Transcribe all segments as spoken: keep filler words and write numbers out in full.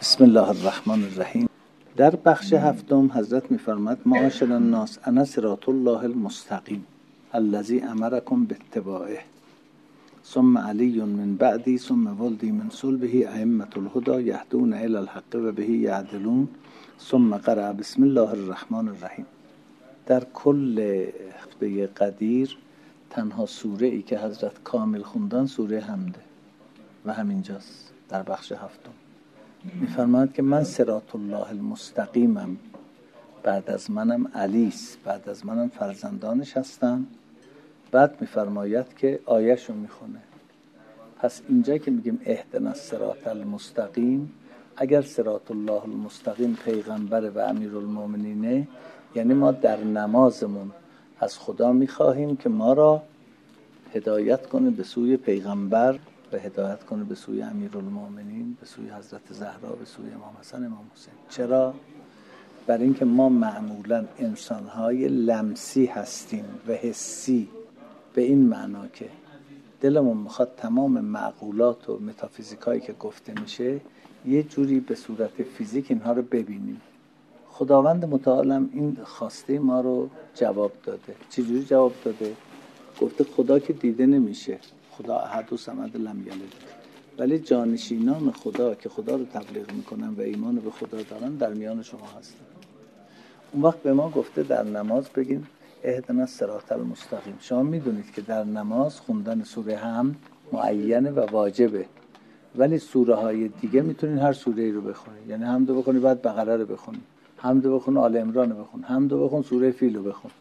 بسم الله الرحمن الرحیم. در بخش هفتم حضرت می‌فرماید معاشر الناس انا صراط الله المستقیم الذی امرکم باتباعه ثم علی من بعدی ثم ولدی من صلبه ائمة الهدی یهدون الی الحق و به یعدلون ثم قرأ بسم الله الرحمن الرحیم. در کل هفته قدیر تنها سوره ای که حضرت کامل خوندن سوره حمده و همینجاست در بخش هفتم. می‌فرماید که من صراط الله المستقیمم، بعد از منم علیست، بعد از منم فرزندانش هستن. بعد می‌فرماید که آیه‌شو میخونه. پس اینجا که میگیم اهدنا الصراط المستقیم، اگر صراط الله المستقیم پیغمبر و امیرالمومنینه، یعنی ما در نمازمون از خدا میخواهیم که ما را هدایت کنه به سوی پیغمبر و هدایت کنه به سوی امیرالمومنین، به سوی حضرت زهرا، به سوی امام حسن، امام حسین. چرا؟ برای اینکه ما معمولا انسان‌های لمسی هستیم و حسی، به این معنا که دلمون میخواد تمام معقولات و متافیزیکایی که گفته میشه یه جوری به صورت فیزیک اینها رو ببینیم. خداوند متعالم این خواسته ما رو جواب داده. چه جوری جواب داده؟ گفته خدا که دیده نمیشه، خدا احد و صمد لم یلد، ولی جانشینان خدا که خدا رو تبلیغ میکنن و ایمان به خدا دارن در میان شما هستن. اون وقت به ما گفته در نماز بگین اهدنا الصراط المستقیم. شما میدونید که در نماز خوندن سوره حمد معینه و واجبه، ولی سوره های دیگه میتونین هر سوره ای رو بخونید. یعنی حمد رو بخونید بعد بقره رو بخونید، حمد رو بخون آل عمران رو بخون، حمد رو بخون سوره فیل رو بخون.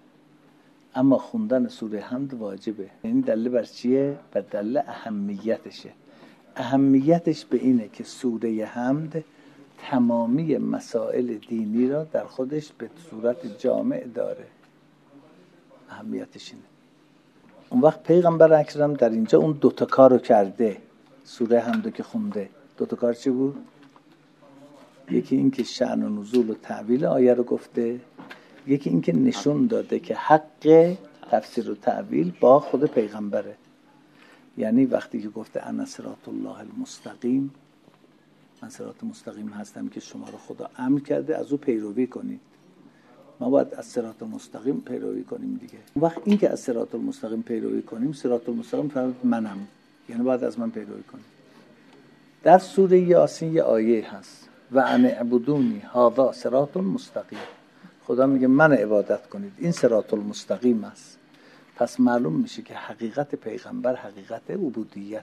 اما خوندن سوره حمد واجبه. یعنی دلیل بر چیه؟ بر دلیل اهمیتشه. اهمیتش به اینه که سوره حمد تمامی مسائل دینی را در خودش به صورت جامع داره. اهمیتش اینه. اون وقت پیغمبر اکرم در اینجا اون دوتا کار رو کرده. سوره حمد که خونده دوتا کار چی بود؟ یکی این که شأن و نزول و تعویل آیه رو گفته، یکی این که نشون داده که حق تفسیر و تعویل با خود پیغمبره. یعنی وقتی که گفته انا صراط الله المستقیم، من صراط مستقیم هستم که شما رو خدا امر کرده از او پیروی کنید. ما باید از صراط مستقیم پیروی کنیم دیگه. اون وقت این که از صراط المستقیم پیروی کنیم، صراط المستقیم فرض منم، یعنی باید از من پیروی کنیم. در سوره یاسین یه آیه هست و ان اعبدونی هذا صراط مستقیم. خدا میگه من عبادت کنید، این صراط المستقیم است. پس معلوم میشه که حقیقت پیغمبر حقیقت عبودیته.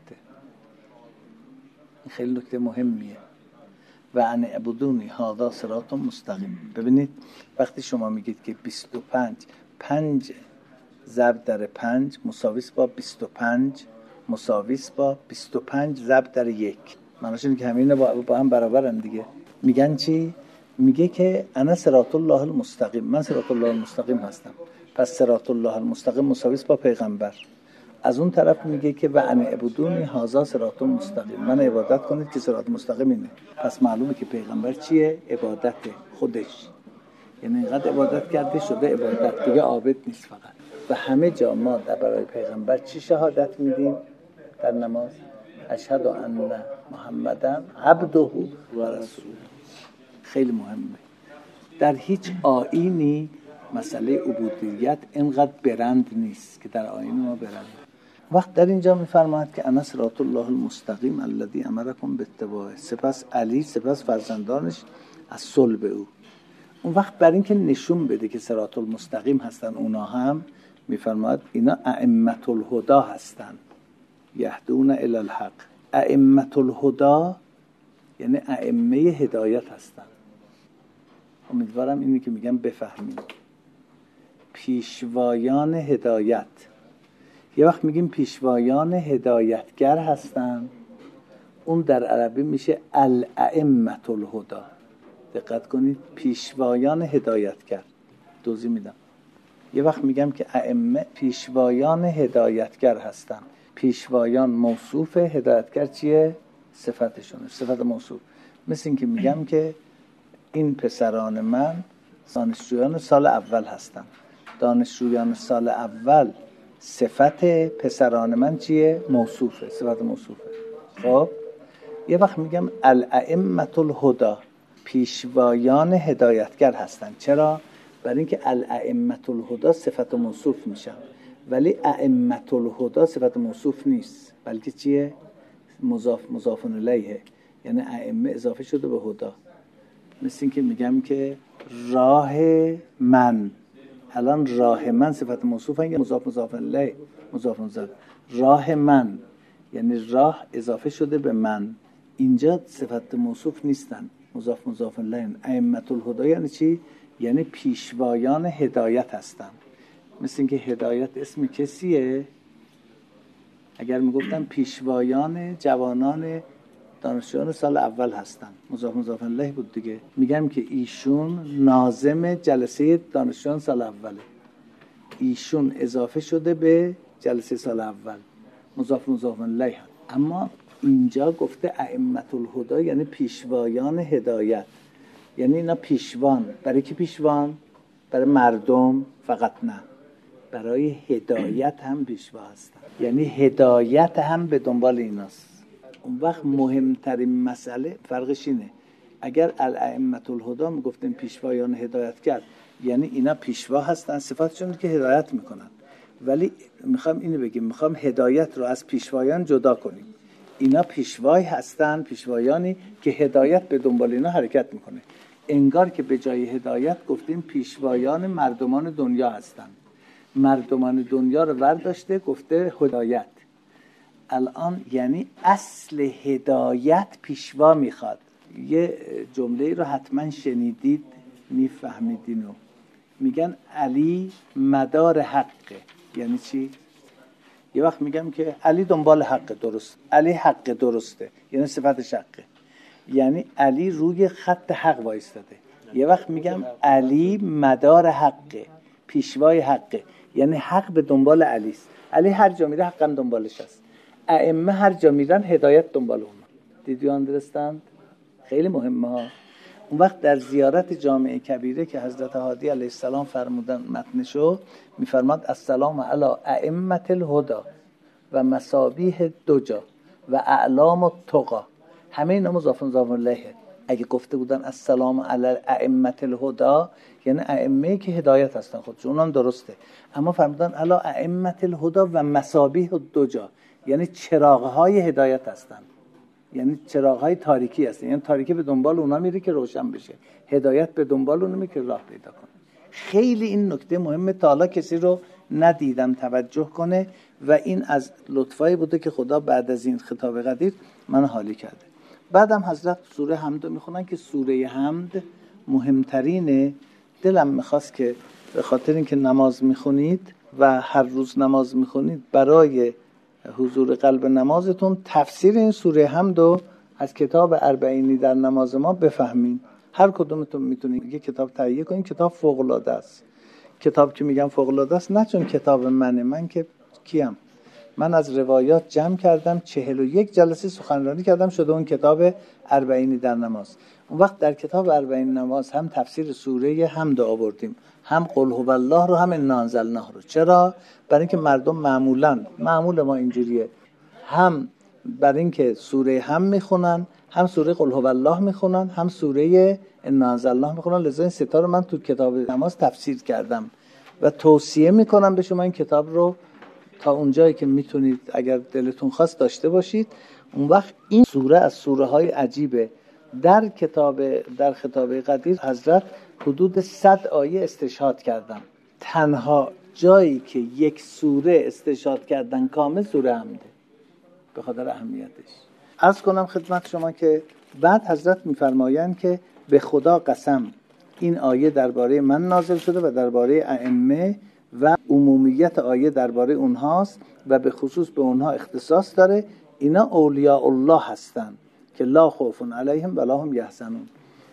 این خیلی نکته مهمیه. و ان اعبدونی هذا صراط مستقیم. ببینید وقتی شما میگید که بیست و پنج پنج ضرب در پنج مساویس با بیست و پنج مساویس با بیست و پنج ضرب در یک، معنیش اینه که همین با, با هم برابرن دیگه. میگن چی؟ میگه که انا صراط الله المستقیم، من صراط الله المستقیم هستم. پس صراط الله المستقیم مساویس با پیغمبر. از اون طرف میگه که و ان اعبدونی هذا صراط مستقیم، من عبادت کنید که صراط مستقیم اینه. پس معلومه که پیغمبر چیه؟ عبادت خودش. یعنی اینقدر عبادت کرده شده عبادت دیگه، عابد نیست فقط. و همه جا ما در برای پیغمبر چی شهادت میدیم در نماز؟ اشهد ان محمدن عبده و رسوله. خیلی مهمه. در هیچ آیینی مسئله عبودیت اینقدر برند نیست که در آیین ما برند. وقت در اینجا میفرماید که انا صراط الله المستقیم الذی امرکم باتباعه، سپس علی، سپس فرزندانش از صلب او. اون وقت بر این که نشون بده که صراط المستقیم هستن اونا هم، میفرماید اینا ائمة الهدی هستن، یهدون الی الحق. ائمة الهدی یعنی ائمه هدایت هستن. امیدوارم اینی که میگم بفهمید. پیشوایان هدایت. یه وقت میگیم پیشوایان هدایتگر هستن، اون در عربی میشه الائمة الهدی. دقت کنید، پیشوایان هدایتگر. توضیح میدم. یه وقت میگم که ائمه پیشوایان هدایتگر هستن. پیشوایان موصوف، هدایتگر چیه؟ صفتشونه، صفت موصوف. مثل این که میگم که این پسران من دانشجویان سال اول هستن. دانشجویان سال اول صفت پسران من چیه؟ موصوفه، صفت موصوفه. خب یه وقت میگم الائمة الهدی، پیشوایان هدایتگر هستن. چرا؟ برای اینکه الائمة الهدی صفت موصوف میشن، ولی ائمة الهدی صفت موصوف نیست، بلکه چیه؟ مضاف مضاف الیه، یعنی ائمه اضافه شده به هدا. مثل این که میگم که راه من، الان راه من صفت موصوفه یا مضاف مضاف الیه؟ مضاف مضاف. راه من یعنی راه اضافه شده به من، اینجا صفت موصوف نیستن، مضاف مضاف الیه. ائمة الهدی یعنی چی؟ یعنی پیشوایان هدایت هستن. مثل این که هدایت اسم کسیه؟ اگر میگفتم پیشوایان جوانان دانشجویان سال اول هستن، مضاف مضاف الیه بود دیگه. میگم که ایشون ناظم جلسه دانشجویان سال اوله، ایشون اضافه شده به جلسه سال اول، مضاف مضاف الیه. اما اینجا گفته ائمة الهدی یعنی پیشوایان هدایت، یعنی اینا پیشوان. برای کی پیشوان؟ برای مردم فقط نه، برای هدایت هم پیشوا هستن، یعنی هدایت هم به دنبال ایناست. اون وقت مهمترین مسئله فرقش اینه، اگر الائمة الهدی میگفتیم پیشوایان هدایت کرد، یعنی اینا پیشوا هستن، صفاتشون که هدایت میکنن. ولی میخوام اینو بگیم، میخوام هدایت رو از پیشوایان جدا کنیم. اینا پیشوای هستن، پیشوایانی که هدایت به دنبال اینا حرکت میکنه. انگار که به جای هدایت گفتیم پیشوایان مردمان دنیا هستن، مردمان دنیا رو ورداشته گفته هدایت. الان یعنی اصل هدایت پیشوا میخواد. یه جمله رو حتما شنیدید، میفهمیدینو. میگن علی مدار حقه. یعنی چی؟ یه وقت میگم که علی دنبال حق درست، علی حق درسته، یعنی صفتش حقه، یعنی علی روی خط حق وایستاده. یه وقت میگم علی مدار حقه، پیشوای حقه، یعنی حق به دنبال علی است. علی هر جا میره حق هم دنبالش است. ائمه هر جا میرن هدایت دنبال اونها. Did you understand؟ خیلی مهمه ها. اون وقت در زیارت جامع کبیره که حضرت هادی علیه السلام فرمودن متنشو، میفرماد السلام علی ائمة الهدی و مصابیح دجا و اعلام التقی. همه اینا مضاف مضاف الیه. اگه گفته بودن السلام علی ائمة الهدی یعنی ائمه‌ای که هدایت هستن خودشون، اونم درسته. اما فرمودن علی ائمة الهدی و مصابیح الدجا یعنی چراغ‌های هدایت هستن، یعنی چراغ‌های تاریکی هستن، یعنی تاریکی به دنبال اونا میره که روشن بشه، هدایت به دنبال اونا میره که راه پیدا کنه. خیلی این نکته مهمه، تا حالا کسی رو ندیدم توجه کنه و این از لطفایی بوده که خدا بعد از این خطاب قدیر من حالی کرده. بعدم حضرت سوره حمد میخونن که سوره حمد مهمترینه. دلم میخواست که به خاطر اینکه نماز میخونید و هر روز نماز میخونید، برای حضور قلب نمازتون تفسیر این سوره حمد رو از کتاب اربعینی در نماز ما بفهمین. هر کدومتون میتونید یه کتاب تهیه کنین. کتاب فوق العاده است. کتاب که میگم فوق العاده است نه چون کتاب منه، من که کیم، من از روایات جمع کردم، چهل و یک جلسه سخنرانی کردم شده اون کتاب اربعینی در نماز. اون وقت در کتاب اربعین نماز هم تفسیر سوره حمد آوردیم، هم قل هو الله رو، هم انا انزلناه رو. چرا؟ برای اینکه مردم معمولا معمول ما اینجوریه، هم برای اینکه سوره هم میخونن، هم سوره قل هو الله میخونن، هم سوره انا انزلناه میخونن. لذا این ستا رو من تو کتاب نماز تفسیر کردم و توصیه میکنم به شما این کتاب رو تا اونجایی که میتونید اگر دلتون خواست داشته باشید. اون وقت این سوره از سوره های عجیبه. در کتاب در خطاب قدیر حضرت حدود صد آیه استشهاد کردن. تنها جایی که یک سوره استشهاد کردن کامل سوره حمده به خاطر اهمیتش. عرض کنم خدمت شما که بعد حضرت میفرمایند که به خدا قسم این آیه درباره من نازل شده و درباره ائمه و عمومیت آیه درباره اونهاست و به خصوص به اونها اختصاص داره. اینا اولیاء الله هستن که لا خوف علیهم ولا هم یحزنون.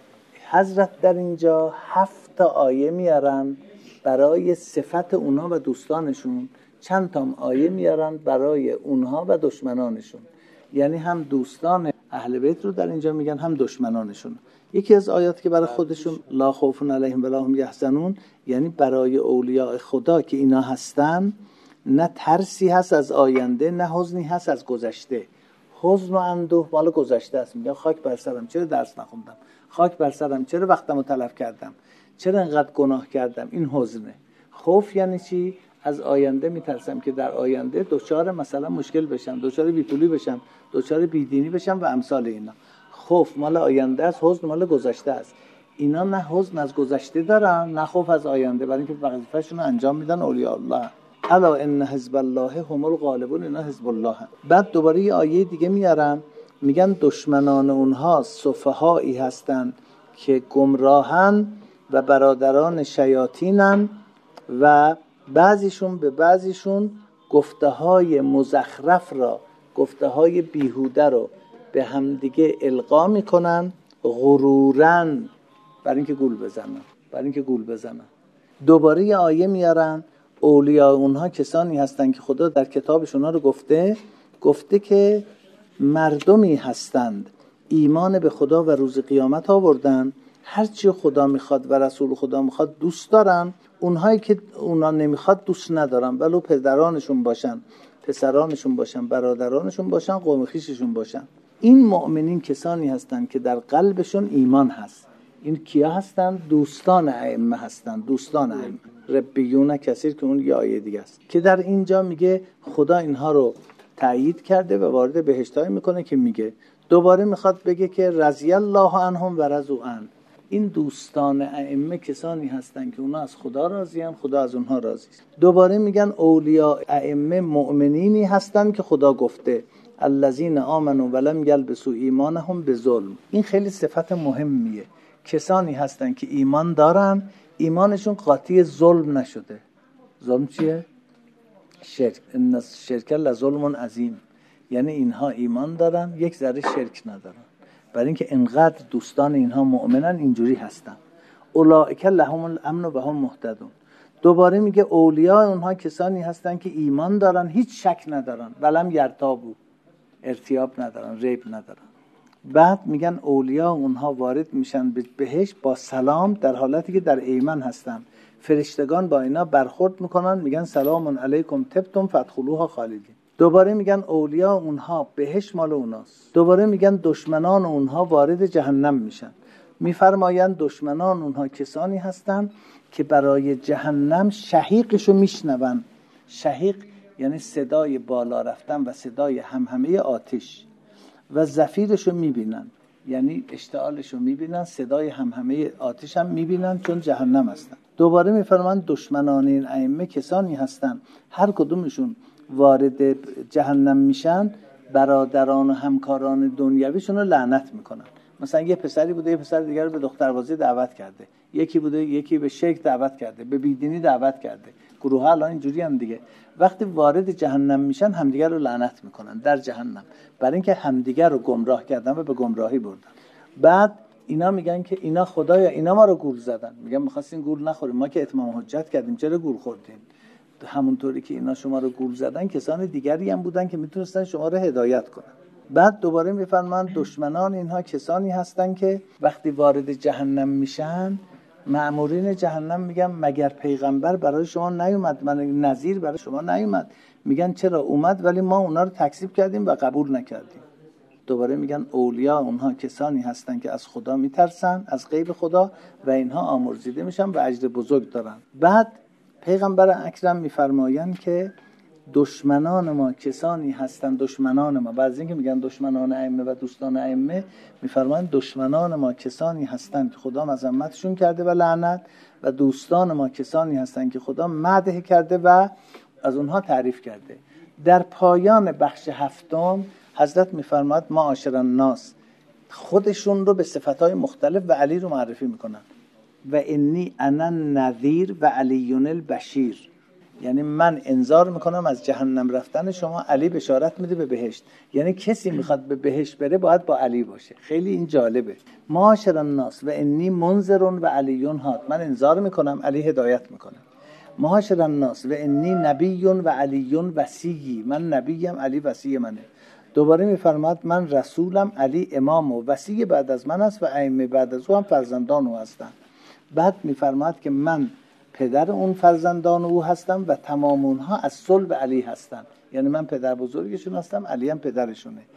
حضرت در اینجا هفت آیه میارن برای صفت اونها و دوستانشون، چند تا آیه میارن برای اونها و دشمنانشون. یعنی هم دوستان اهل بیت رو در اینجا میگن، هم دشمنانشون. یکی از آیات که برای خودشون لا خوف علیهم ولا هم یحزنون، یعنی برای اولیاء خدا که اینا هستن نه ترسی هست از آینده نه حزنی هست از گذشته. حزن و اندوه مال گذشته است. میگن خاک بر سرم چرا درس نخوندم، خاک بر سرم چرا وقتمو تلف کردم، چرا انقدر گناه کردم. این حزنه. خوف یعنی چی؟ از آینده میترسم که در آینده دچار مثلا مشکل بشم، دچار بیپولی بشم، دچار بیدینی بشم و امثال اینا. خوف مال آینده است، حزن مال گذشته است. اینا نه حزن از گذشته دارن نه خوف از آینده، برای اینکه وظیفه‌شون رو انجام میدن اولیاء الله. الا ان حزب الله هم الغالبون، اینا حزب الله هم. بعد دوباره یه آیه دیگه میارن، میگن دشمنان اونها سفهایی هستند که گمراهن و برادران شیاطینن و بعضیشون به بعضیشون گفته های مزخرف را، گفته های بیهوده رو به همدیگه القا میکنن غرورن، برای اینکه گول بزنن، برای اینکه گول بزنن. دوباره یه آیه میارن، اولیاء اونها کسانی هستن که خدا در کتابش اونها رو گفته گفته که مردمی هستند ایمان به خدا و روز قیامت آوردن، هرچی خدا میخواد و رسول خدا میخواد دوست دارن، اونهایی که اونا نمیخواد دوست ندارن، ولو پدرانشون باشن، پسرانشون باشن، برادرانشون باشن، قوم خویششون باشن. این مؤمنین کسانی هستند که در قلبشون ایمان هست. این کیا هستن؟ دوستان ائمه هستن، دوستان ائمه. ربیون کثیر که اون یه آیه دیگه است که در اینجا میگه خدا اینها رو تأیید کرده و وارد بهشتای میکنه که میگه دوباره میخواد بگه که رضی الله عنهم و رضوا عنه. این دوستان ائمه کسانی هستن که اونا از خدا راضیان، خدا از اونها راضی است. دوباره میگن اولیاء ائمه مؤمنینی هستن که خدا گفته الذین آمنوا ولم یلبسوا ایمانهم بظلم. این خیلی صفت مهمیه. کسانی هستن که ایمان دارن، ایمانشون قاطی ظلم نشده. ظلم چیه؟ شرک. ان الشرک لظلم عظیم. یعنی اینها ایمان دارن، یک ذره شرک ندارن. برای اینکه انقدر دوستان اینها مؤمنن اینجوری هستن. اولئک لهم الامن و هم مهتدون. دوباره میگه اولیاء اونها کسانی هستن که ایمان دارن، هیچ شک ندارن، ولم یرتابو، ارتیاب ندارن، ریب ندارن. بعد میگن اولیاء اونها وارد میشن به بهشت با سلام، در حالتی که در ایمن هستن. فرشتگان با اینا برخورد میکنن، میگن سلام علیکم طبتم فادخلوها خالدین. دوباره میگن اولیاء اونها بهشت مال اوناست. دوباره میگن دشمنان اونها وارد جهنم میشن. میفرمایند دشمنان اونها کسانی هستن که برای جهنم شهیقشو میشنون. شهیق یعنی صدای بالا رفتن و صدای همهمه آتش، و زفیرشو میبینن یعنی اشتعالشو میبینن، صدای همهمه آتش هم میبینن چون جهنم هستن. دوباره میفرمایند دشمنان این ائمه کسانی هستن هر کدومشون وارد جهنم میشن برادران و همکاران دنیویشون رو لعنت میکنن. مثلا یه پسری بوده یه پسر دیگر رو به دختربازی دعوت کرده، یکی بوده یکی به شرک دعوت کرده، به بیدینی دعوت کرده. گروه ها الان اینجوری هم دیگه، وقتی وارد جهنم میشن همدیگر رو لعنت میکنن در جهنم، برای اینکه همدیگر رو گمراه کردن و به گمراهی بردن. بعد اینا میگن که اینا خدایا اینا ما رو گول زدن. میگن می‌خواستین گول نخوریم، ما که اتمام حجت کردیم چرا گول خوردین؟ همونطوری که اینا شما رو گول زدن کسان دیگری هم بودن که میتونستن شما رو هدایت کنن. بعد دوباره میفرمان دشمنان اینها کسانی هستن که وقتی وارد جهنم میشن مأمورین جهنم میگن مگر پیغمبر برای شما نیومد، من نذیر برای شما نیومد؟ میگن چرا اومد ولی ما اونا رو تکذیب کردیم و قبول نکردیم. دوباره میگن اولیاء اونها کسانی هستن که از خدا میترسن، از غیب خدا، و اینها آمرزیده میشن و اجر بزرگ دارن. بعد پیغمبر اکرم میفرمایند که دشمنان ما کسانی هستند، دشمنان ما، بعضی اینکه میگن دشمنان ائمه و دوستان ائمه، میفرمایند دشمنان ما کسانی هستند که خدا مذمتشون کرده و لعنت، و دوستان ما کسانی هستند که خدا مدح کرده و از اونها تعریف کرده. در پایان بخش هفتم حضرت میفرماید معاشر الناس، خودشون رو به صفتهای مختلف و علی رو معرفی میکنن. و انی انا النذیر و علیون البشیر، یعنی من انذار میکنم از جهنم رفتن شما، علی بشارت میده به بهشت. یعنی کسی میخواد به بهشت بره باید با علی باشه. خیلی این جالبه. معاشر الناس و انی منذر و علیون هاد، من انذار میکنم علی هدایت میکنه. معاشر الناس و انی نبی و علیون وصی، من نبیم علی وصی منه. دوباره میفرماد من رسولم علی امام و وصی بعد از من است و ائمه بعد از او هم فرزندان او هستند. بعد میفرماد که من پدر اون فرزندان او هستم و تمام اونها از صلب علی هستن، یعنی من پدر بزرگشون هستم، علی هم پدرشونه.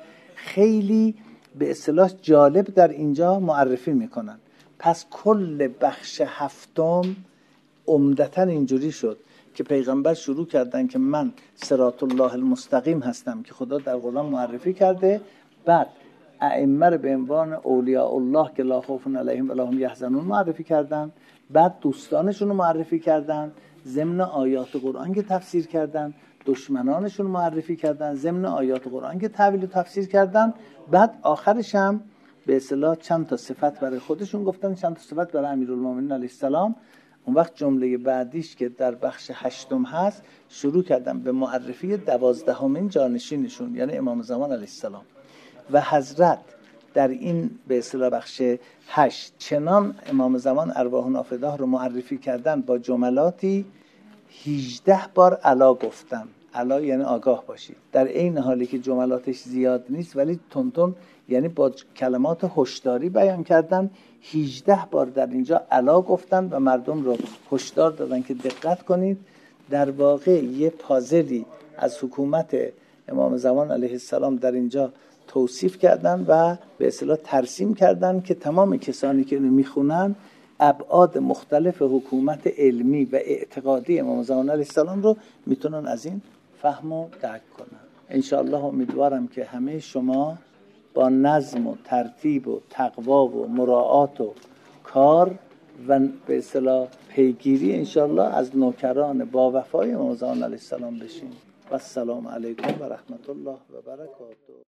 خیلی به اصطلاح جالب در اینجا معرفی میکنن. پس کل بخش هفتم عمدتاً اینجوری شد که پیغمبر شروع کردن که من صراط الله المستقیم هستم که خدا در قرآن معرفی کرده، بعد ائمه رو به عنوان اولیاء الله که لا خوف علیهم ولا هم یحزنون معرفی کردن، بعد دوستانشون رو معرفی کردن ضمن آیات قرآن که تفسیر کردن، دشمنانشون معرفی کردن ضمن آیات قرآن که تعویل و تفسیر کردن، بعد آخرش هم به اصطلاح چند تا صفت برای خودشون گفتن، چند تا صفت برای امیرالمومنین علیه السلام. اون وقت جمله بعدیش که در بخش هشتم هست شروع کردن به معرفی دوازدهمین جانشینشون یعنی امام زمان علیه السلام. و حضرت در این به اصطلاح بخش هشت چنان امام زمان ارواح نافداه رو معرفی کردن با جملاتی هجده بار الا گفتن. الا یعنی آگاه باشید، در این حالی که جملاتش زیاد نیست ولی تونتون یعنی با کلمات هشداری بیان کردن. هجده بار در اینجا الا گفتن و مردم رو هشدار دادن که دقت کنید. در واقع یه پازلی از حکومت امام زمان علیه السلام در اینجا توصیف کردن و به اصطلاح ترسیم کردن که تمام کسانی که اینو میخونن ابعاد مختلف حکومت علمی و اعتقادی امام زمان علیه السلام رو میتونن از این فهم و درک کنن. انشاءالله امیدوارم که همه شما با نظم و ترتیب و تقوا و مراعات و کار و به اصطلاح پیگیری انشاءالله از نوکران با وفای امام زمان علیه السلام بشین. و السلام علیکم و رحمت الله و برکاته.